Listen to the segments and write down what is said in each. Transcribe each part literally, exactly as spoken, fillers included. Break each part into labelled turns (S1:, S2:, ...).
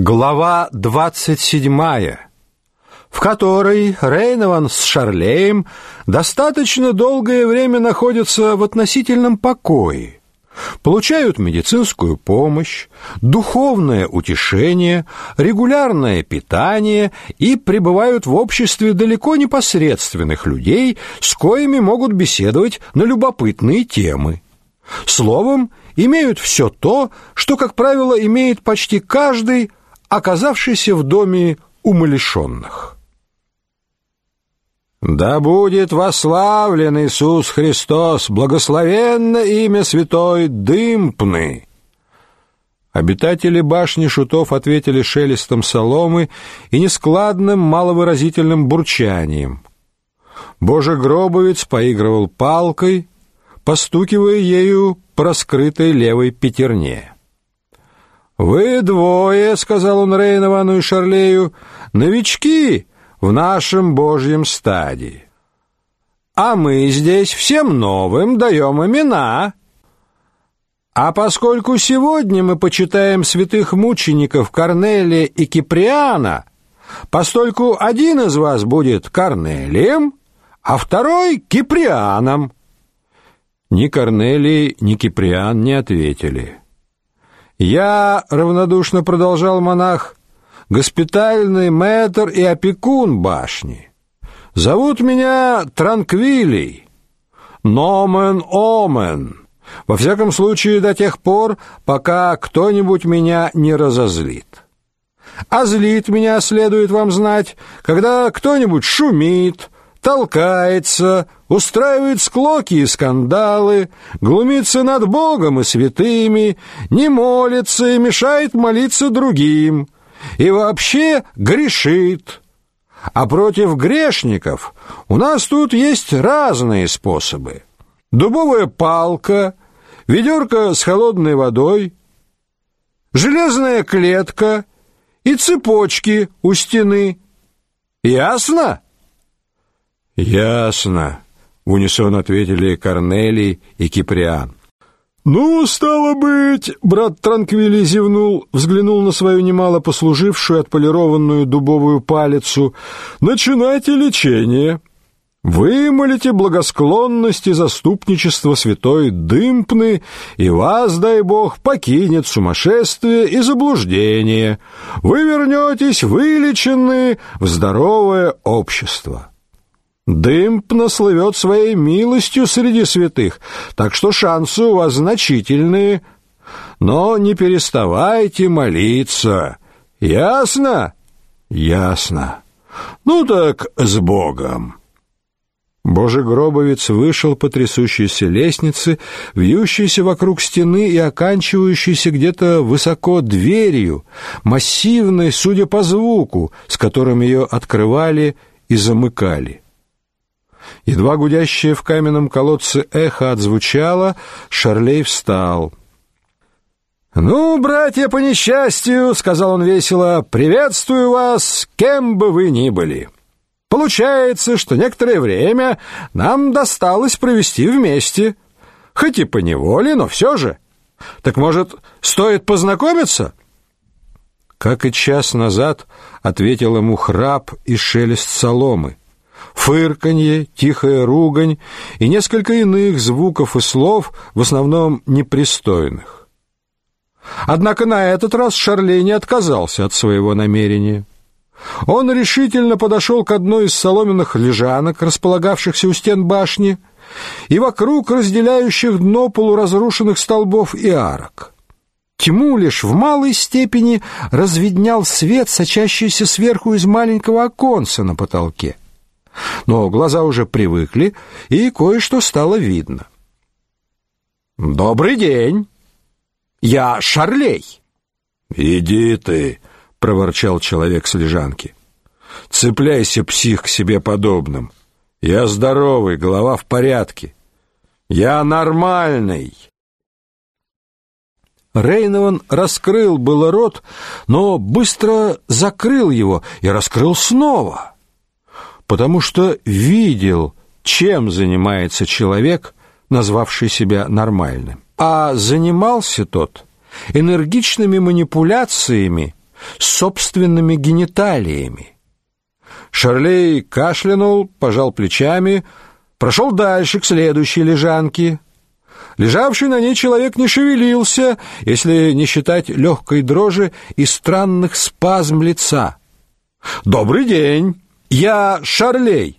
S1: Глава двадцать седьмая, в которой Рейнован с Шарлеем достаточно долгое время находятся в относительном покое, получают медицинскую помощь, духовное утешение, регулярное питание и пребывают в обществе далеко непосредственных людей, с коими могут беседовать на любопытные темы. Словом, имеют все то, что, как правило, имеет почти каждый, оказавшийся в доме умалишенных. «Да будет восславлен Иисус Христос, благословенно имя святой Дымпны!» Обитатели башни Шутов ответили шелестом соломы и нескладным маловыразительным бурчанием. Божегробовец поигрывал палкой, постукивая ею по раскрытой левой пятерне. «Вы двое, — сказал он Рейновану и Шарлею, — новички в нашем Божьем стаде. А мы здесь всем новым даем имена. А поскольку сегодня мы почитаем святых мучеников Корнелия и Киприана, постольку один из вас будет Корнелием, а второй — Киприаном». Ни Корнелий, ни Киприан не ответили. «Я, — равнодушно продолжал монах, — госпитальный мэтр и опекун башни. Зовут меня Транквилий, Номен Омен, во всяком случае до тех пор, пока кто-нибудь меня не разозлит. А злит меня, следует вам знать, когда кто-нибудь шумит, толкается, устраивает склоки и скандалы, глумится над Богом и святыми, не молится и мешает молиться другим, и вообще грешит. А против грешников у нас тут есть разные способы. Дубовая палка, ведерко с холодной водой, железная клетка и цепочки у стены. Ясно?» «Ясно», — в унисон ответили Корнелий и Киприан. «Ну, стало быть», — брат Транквилий зевнул, взглянул на свою немало послужившую отполированную дубовую палицу, «начинайте лечение. Вы молите благосклонность и заступничество святой Дымпны, и вас, дай Бог, покинет сумасшествие и заблуждение. Вы вернетесь вылеченные в здоровое общество. Дымпна слывет своей милостью среди святых, так что шансы у вас значительные. Но не переставайте молиться. Ясно? Ясно. Ну так с Богом». Божегробовец вышел по трясущейся лестнице, вьющейся вокруг стены и оканчивающейся где-то высоко дверью, массивной, судя по звуку, с которым ее открывали и замыкали. Едва гудящее в каменном колодце эхо отзвучало, Шарлей встал. «Ну, братья по несчастью, — сказал он весело, — приветствую вас, кем бы вы ни были. Получается, что некоторое время нам досталось провести вместе, хоть и поневоле, но все же. Так, может, стоит познакомиться?» Как и час назад ответил ему храп и шелест соломы, фырканье, тихая ругань и несколько иных звуков и слов, в основном непристойных. Однако на этот раз Шарлей не отказался от своего намерения. Он решительно подошел к одной из соломенных лежанок, располагавшихся у стен башни, и вокруг разделяющих дно полуразрушенных столбов и арок. Тьму лишь в малой степени разведнял свет, сочащийся сверху из маленького оконца на потолке. Но глаза уже привыкли, и кое-что стало видно. «Добрый день! Я Шарлей!» «Иди ты!» — проворчал человек с лежанки. «Цепляйся, псих, к себе подобным. Я здоровый, голова в порядке. Я нормальный!» Рейнован раскрыл было рот, но быстро закрыл его и раскрыл снова, потому что видел, чем занимается человек, назвавший себя нормальным. А занимался тот энергичными манипуляциями с собственными гениталиями. Шарлей кашлянул, пожал плечами, прошел дальше к следующей лежанке. Лежавший на ней человек не шевелился, если не считать легкой дрожи и странных спазм лица. «Добрый день, я Шарлей».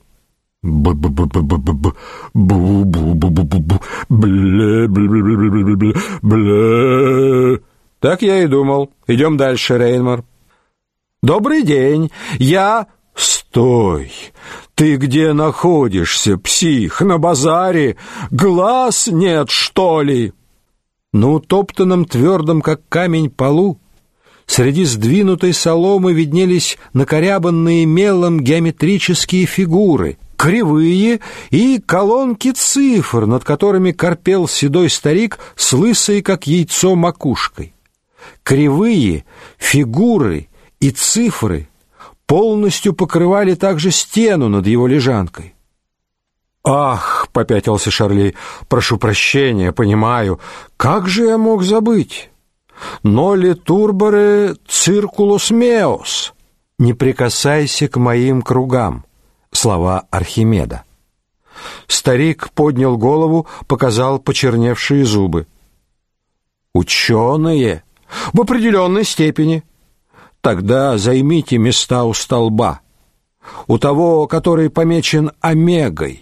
S1: Так я и думал. Идем дальше, Рейнмар. «Добрый день, я...» «Стой! Ты где находишься, псих? На базаре? Глаз нет, что ли?» На утоптанном твердом, как камень, полу среди сдвинутой соломы виднелись накорябанные мелом геометрические фигуры, кривые и колонки цифр, над которыми корпел седой старик с лысой, как яйцо, макушкой. Кривые, фигуры и цифры полностью покрывали также стену над его лежанкой. «Ах!» — попятился Шарлей. «Прошу прощения, понимаю. Как же я мог забыть? Ноли турборе циркулус меос. Не прикасайся к моим кругам». Слова Архимеда. Старик поднял голову, показал почерневшие зубы. «Ученые? В определенной степени. Тогда займите места у столба, у того, который помечен омегой».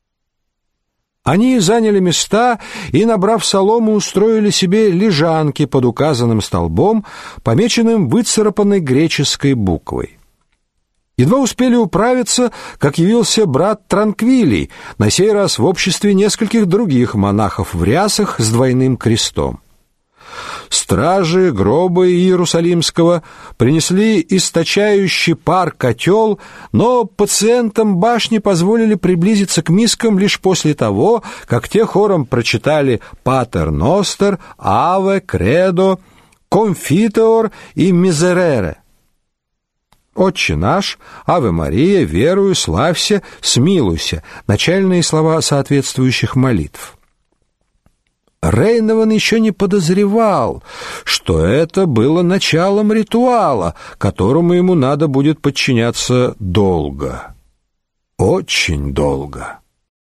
S1: Они заняли места и, набрав солому, устроили себе лежанки под указанным столбом, помеченным выцарапанной греческой буквой. Едва успели управиться, как явился брат Транквилий, на сей раз в обществе нескольких других монахов в рясах с двойным крестом. Стражи гроба Иерусалимского принесли источающий пар котел, но пациентам башни позволили приблизиться к мискам лишь после того, как те хором прочитали «Патер Ностер», «Аве», «Кредо», «Конфитеор» и «Мизерере». «Отче наш», «Аве Мария», «Верую», «Славься», «Смилуйся» — начальные слова соответствующих молитв. Рейнован еще не подозревал, что это было началом ритуала, которому ему надо будет подчиняться долго, очень долго.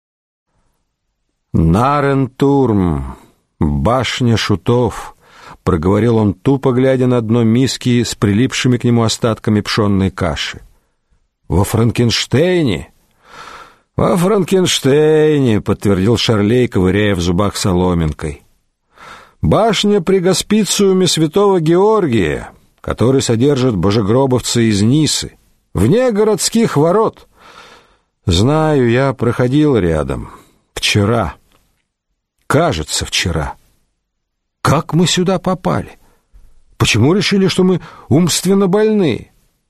S1: «Нарентурм, башня шутов», — проговорил он, тупо глядя на дно миски с прилипшими к нему остатками пшенной каши. «Во Франкенштейне?» «Во Франкенштейне», — подтвердил Шарлей, ковыряя в зубах соломинкой. «Башня при госпициуме святого Георгия, который содержат божегробовцы из Нисы, вне городских ворот. Знаю, я проходил рядом. Вчера. Кажется, вчера. Как мы сюда попали? Почему решили, что мы умственно больны?»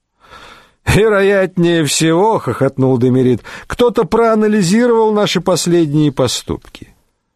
S1: «Вероятнее всего, — хохотнул Демерит, — кто-то проанализировал наши последние поступки».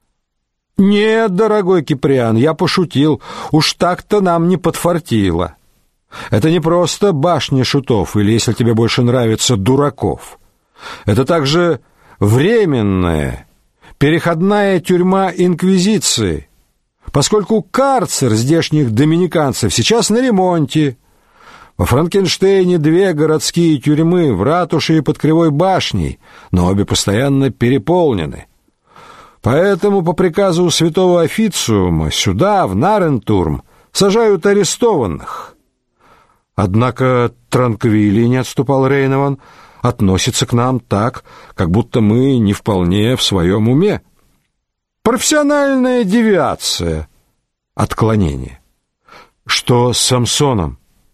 S1: «Нет, дорогой Киприан, я пошутил, уж так-то нам не подфартило. Это не просто башня шутов, или, если тебе больше нравится, дураков. Это также временная, переходная тюрьма инквизиции, поскольку карцер здешних доминиканцев сейчас на ремонте. Во Франкенштейне две городские тюрьмы в ратуше и под Кривой башней, но обе постоянно переполнены. Поэтому по приказу святого официума сюда, в Нарентурм, сажают арестованных». «Однако Транквилий, — не отступал Рейнован, — относится к нам так, как будто мы не вполне в своем уме. Профессиональная девиация, отклонение. Что с Самсоном?»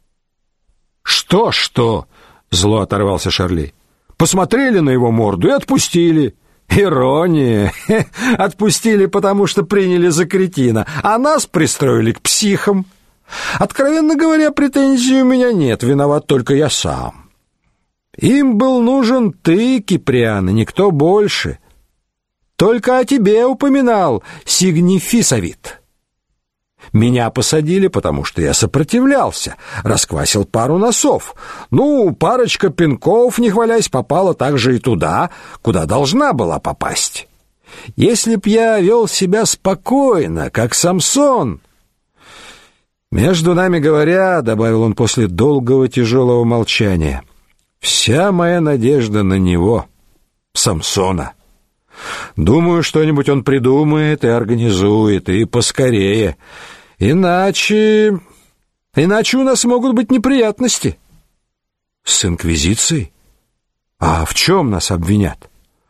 S1: «Что-что?» — зло оторвался Шарлей. «Посмотрели на его морду и отпустили. Ирония! Отпустили, потому что приняли за кретина, а нас пристроили к психам. Откровенно говоря, претензий у меня нет, виноват только я сам. Им был нужен ты, Киприан, и никто больше. Только о тебе упоминал Сигнифисовит. Меня посадили, потому что я сопротивлялся, расквасил пару носов. Ну, парочка пинков, не хвалясь, попала также и туда, куда должна была попасть. Если б я вел себя спокойно, как Самсон... «Между нами говоря, — добавил он после долгого тяжелого молчания, — вся моя надежда на него, Самсона. Думаю, что-нибудь он придумает и организует, и поскорее. Иначе... иначе у нас могут быть неприятности». «С инквизицией? А в чем нас обвинят?»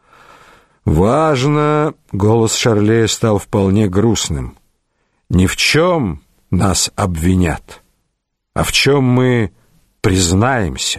S1: «Важно, — голос Шарлея стал вполне грустным, — ни в чем нас обвинят, а в чем мы признаемся».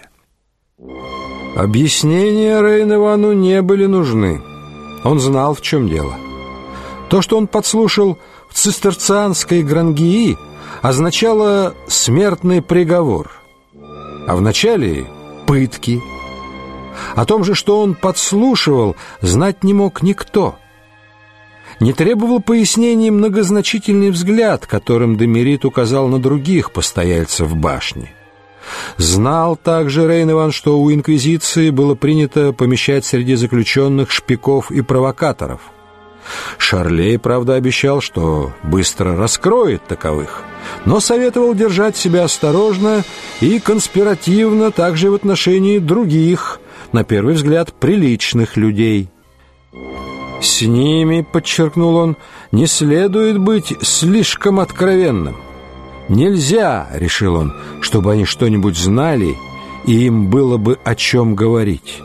S1: Объяснения Рейн-Ивану не были нужны. Он знал, в чем дело. То, что он подслушал в цистерцианской Грангии, означало смертный приговор, а вначале пытки. О том же, что он подслушивал, знать не мог никто. Не требовал пояснений многозначительный взгляд, которым Демерит указал на других постояльцев башни. Знал также Рейн-Иван, что у инквизиции было принято помещать среди заключенных шпиков и провокаторов. Шарлей, правда, обещал, что быстро раскроет таковых, но советовал держать себя осторожно и конспиративно также в отношении других, на первый взгляд, приличных людей. «С ними, — подчеркнул он, — не следует быть слишком откровенным. Нельзя, — решил он, — чтобы они что-нибудь знали, и им было бы о чем говорить.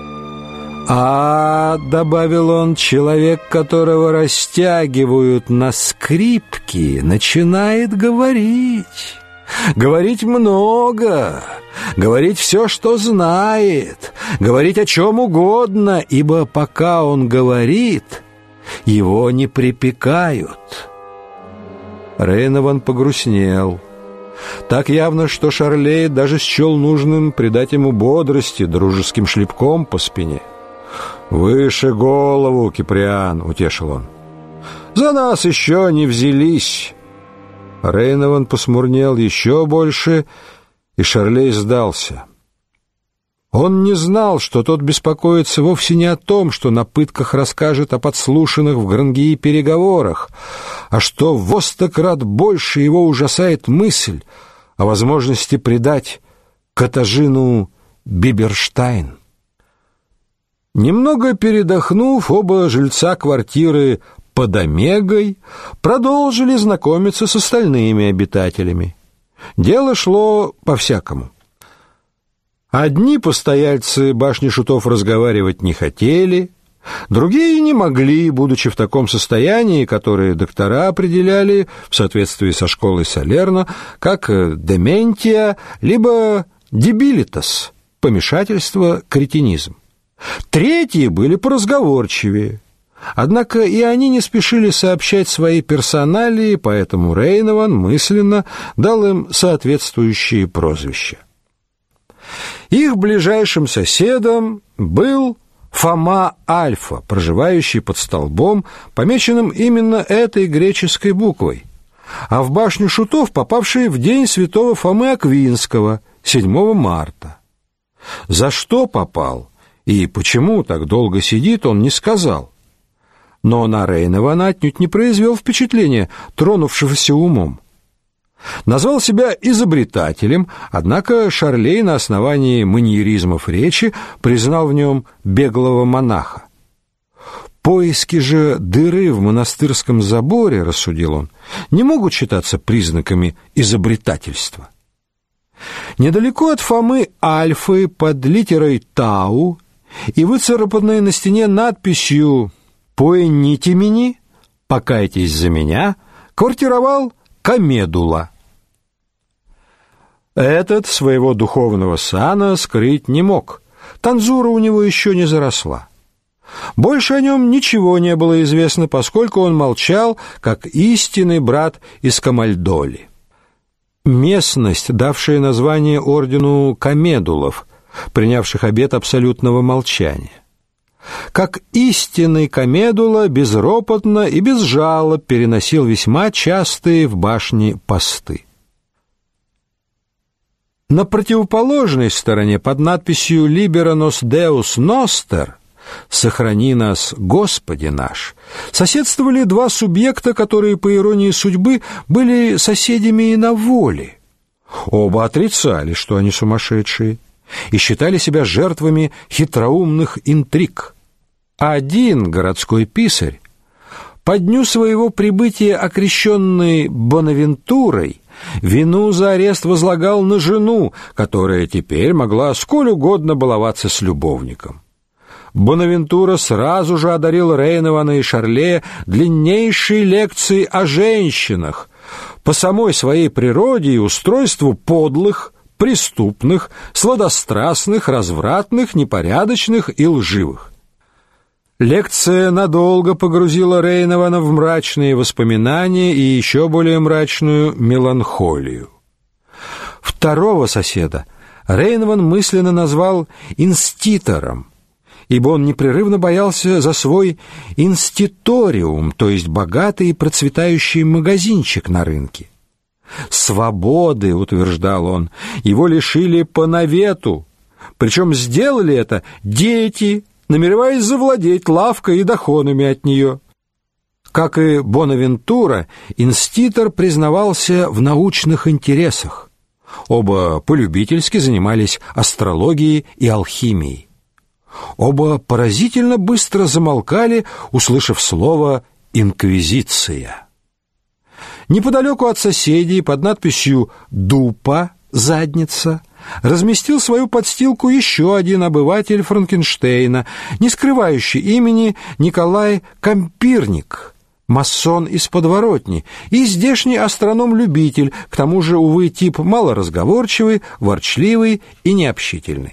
S1: А, — добавил он, — человек, которого растягивают на скрипке, начинает говорить. Говорить много, говорить все, что знает, говорить о чем угодно, ибо пока он говорит, его не припекают». Рейн-Иван погрустнел. Так явно, что Шарлей даже счел нужным придать ему бодрости дружеским шлепком по спине. «Выше голову, Киприан!» — утешил он. «За нас еще не взялись!» Рейн-Иван посмурнел еще больше, и Шарлей сдался. Он не знал, что тот беспокоится вовсе не о том, что на пытках расскажет о подслушанных в Грангии переговорах, а что во сто крат больше его ужасает мысль о возможности предать Катажину Биберштайн. Немного передохнув, оба жильца квартиры под Омегой продолжили знакомиться с остальными обитателями. Дело шло по-всякому. Одни постояльцы башни Шутов разговаривать не хотели, другие не могли, будучи в таком состоянии, которое доктора определяли в соответствии со школой Салерно как дементия либо дебилитас, помешательство, кретинизм. Третьи были поразговорчивее. Однако и они не спешили сообщать свои персоналии, поэтому Рейн-Иван мысленно дал им соответствующие прозвища. Их ближайшим соседом был Фома Альфа, проживающий под столбом, помеченным именно этой греческой буквой, а в башню Шутов попавший в день святого Фомы Аквинского, седьмого марта. За что попал и почему так долго сидит, он не сказал. Но на Рейн-Ивана отнюдь не произвел впечатления тронувшегося умом. Назвал себя изобретателем, однако Шарлей на основании маньеризмов речи признал в нем беглого монаха. Поиски же дыры в монастырском заборе, рассудил он, не могут считаться признаками изобретательства. Недалеко от Фомы Альфы под литерой Тау и выцарапанной на стене надписью «Поэните мени, покайтесь за меня», квартировал Камедула. Этот своего духовного сана скрыть не мог, танзура у него еще не заросла. Больше о нем ничего не было известно, поскольку он молчал, как истинный брат из Камальдоли. Местность, давшая название ордену Камедулов, принявших обет абсолютного молчания. Как истинный Камедула безропотно и без жалоб переносил весьма частые в башне посты. На противоположной стороне под надписью «Libera nos Deus Noster» «Сохрани нас, Господи наш», соседствовали два субъекта, которые, по иронии судьбы, были соседями и на воле. Оба отрицали, что они сумасшедшие, и считали себя жертвами хитроумных интриг. Один городской писарь, по дню своего прибытия окрещенный Бонавентурой, вину за арест возлагал на жену, которая теперь могла сколь угодно баловаться с любовником. Бонавентура сразу же одарил Рейнована и Шарле длиннейшей лекцией о женщинах, по самой своей природе и устройству подлых, преступных, сладострастных, развратных, непорядочных и лживых. Лекция надолго погрузила Рейнована в мрачные воспоминания и еще более мрачную меланхолию. Второго соседа Рейнован мысленно назвал инститором, ибо он непрерывно боялся за свой инститориум, то есть богатый и процветающий магазинчик на рынке. «Свободы», — утверждал он, — его лишили по навету, причем сделали это дети, намереваясь завладеть лавкой и доходами от нее. Как и Бонавентура, инститор признавался в научных интересах. Оба полюбительски занимались астрологией и алхимией. Оба поразительно быстро замолкали, услышав слово «инквизиция». Неподалеку от соседей под надписью «Дупа», «задница», разместил свою подстилку еще один обыватель Франкенштейна, не скрывающий имени Николай Кампирник, масон из подворотни и здешний астроном-любитель, к тому же, увы, тип малоразговорчивый, ворчливый и необщительный.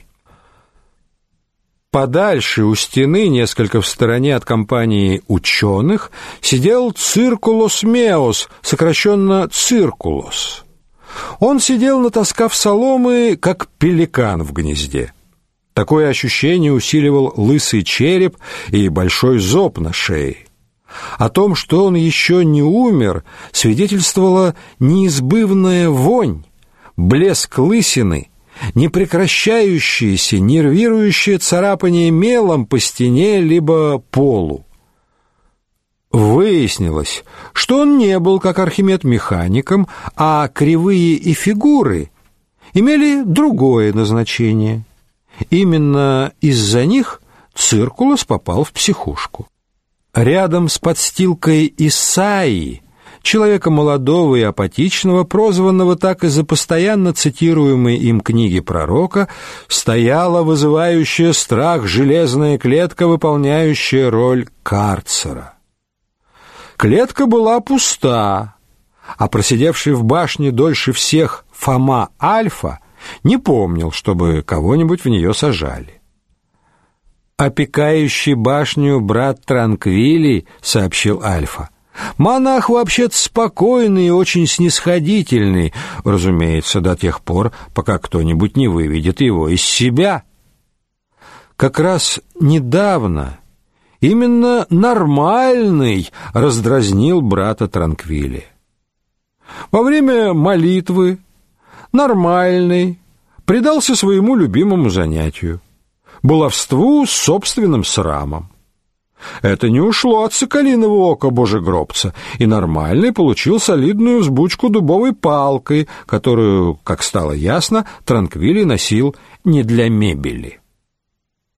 S1: Подальше у стены, несколько в стороне от компании ученых, сидел Циркулос Меос, сокращенно Циркулос. Он сидел, натаскав соломы, как пеликан в гнезде. Такое ощущение усиливал лысый череп и большой зоб на шее. О том, что он еще не умер, свидетельствовала неизбывная вонь, блеск лысины, непрекращающееся, нервирующее царапание мелом по стене либо полу. Выяснилось, что он не был, как Архимед, механиком, а кривые и фигуры имели другое назначение. Именно из-за них Циркулос попал в психушку. Рядом с подстилкой Исаии, человека молодого и апатичного, прозванного так из-за постоянно цитируемой им книги пророка, стояла вызывающая страх железная клетка, выполняющая роль карцера. Клетка была пуста, а просидевший в башне дольше всех Фома Альфа не помнил, чтобы кого-нибудь в нее сажали. «Опекающий башню брат Транквилий», — сообщил Альфа, — «монах вообще-то спокойный и очень снисходительный, разумеется, до тех пор, пока кто-нибудь не выведет его из себя». Как раз недавно именно нормальный раздразнил брата Транквилия. Во время молитвы нормальный предался своему любимому занятию — баловству с собственным срамом. Это не ушло от соколиного ока божегробца, и нормальный получил солидную взбучку дубовой палкой, которую, как стало ясно, Транквилий носил не для мебели.